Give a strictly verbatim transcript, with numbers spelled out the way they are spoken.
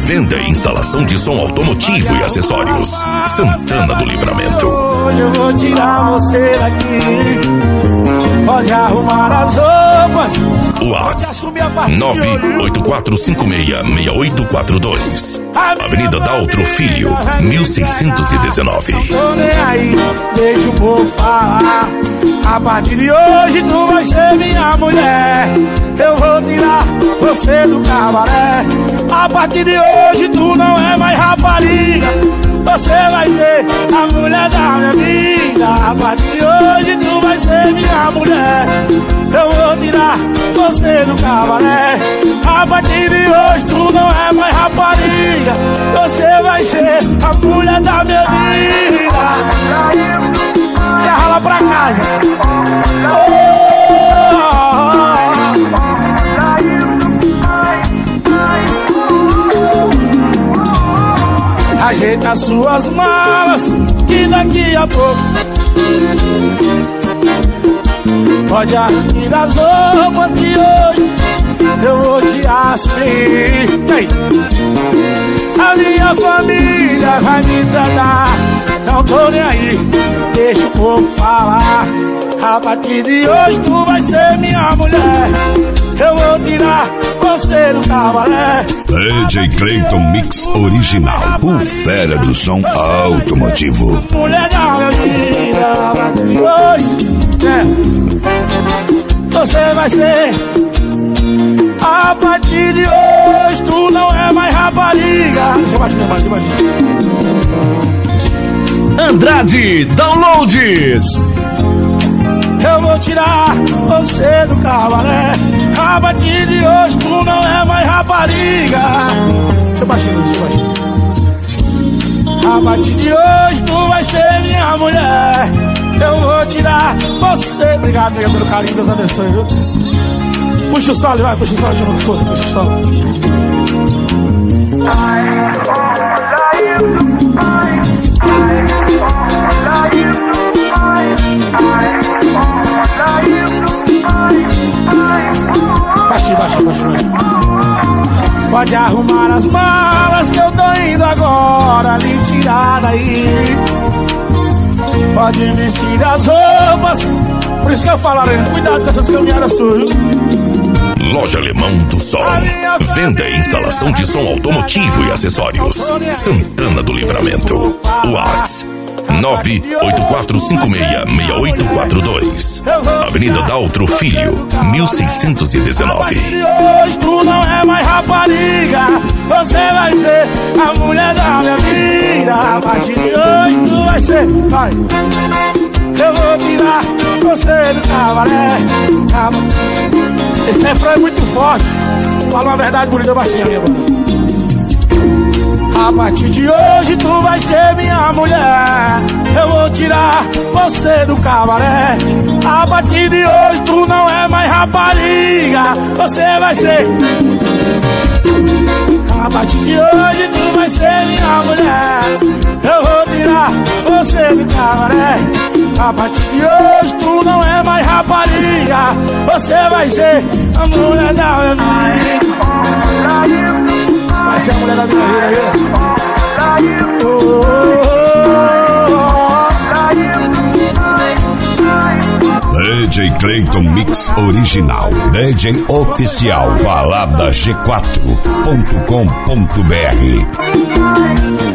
Venda e instalação de som automotivo e acessórios. Santana do Livramento. Hoje eu vou tirar você daqui. Pode arrumar as roupas. WhatsApp nove oito quatro cinco seis, seis oito quatro dois. Avenida Daltro Filho, mil seiscentos e dezenove. Não tô nem aí, deixa o povo falar. A partir de hoje tu vai ser minha mulher. Eu vou tirar você do cabaré. A partir de hoje tu não é mais rapariga. Você vai ser a mulher da minha vida. A partir de hoje tu vai ser minha mulher. Eu vou tirar você do cabaré. A partir de hoje tu não é mais rapariga. Você vai ser a mulher da minha vida. Já rala pra casa. Oh! Ajeita as suas malas, que daqui a pouco pode arrumar as roupas que hoje eu vou te assumir. A minha família vai me tratar, não tô nem aí, deixa o povo falar. A partir de hoje tu vai ser minha mulher. Eu vou tirar você do cabaré. D J Cleiton Mix Original, o fera do som automotivo. Mulher da minha vida, a partir de hoje é, você vai ser. A partir de hoje tu não é mais rapariga. Deixa eu baixar, deixa eu baixar. Andrade Downloads. Eu vou tirar você do cabaré. A partir de hoje tu não é mais rapariga. Deixa eu baixar, deixa eu baixar. A partir de hoje tu vai ser minha mulher. Eu vou tirar você. Obrigado, nega, pelo carinho, Deus abençoe, viu? Puxa o solo, vai, puxa o solo, chama de força, puxa o solo. Baixinho, baixinho, baixinho, baixinho. Pode arrumar as malas que eu tô indo agora lhe tirar daí. Pode vestir as roupas. Por isso que eu falo, Arena, cuidado com essas caminhadas suas. Loja Alemão do Som. Venda e instalação de som automotivo e acessórios. Santana do Livramento. WhatsApp nove oito quatro cinco seis, seis oito quatro dois. Avenida Daltro Filho, mil seiscentos e dezenove. Hoje tu não é mais rapariga. Você vai ser a mulher da minha vida. A partir de hoje tu vai ser. Vai. Eu vou tirar você do cabaré. Esse refrão é muito forte. Fala uma verdade bonita baixinha, minha mano. A partir de hoje tu vai ser minha mulher. Eu vou tirar você do cabaré. A partir de hoje tu não é mais rapariga. Você vai ser. A partir de hoje tu vai ser minha mulher. Eu vou tirar você do cabaré. A partir de hoje tu não é mais rapariga. Você vai ser a mulher da minha vida. Vai ser a mulher da minha vida, viu? Oh, oh, oh. D J Cleiton Mix Original, D J Oficial, balada g quatro ponto com ponto b r.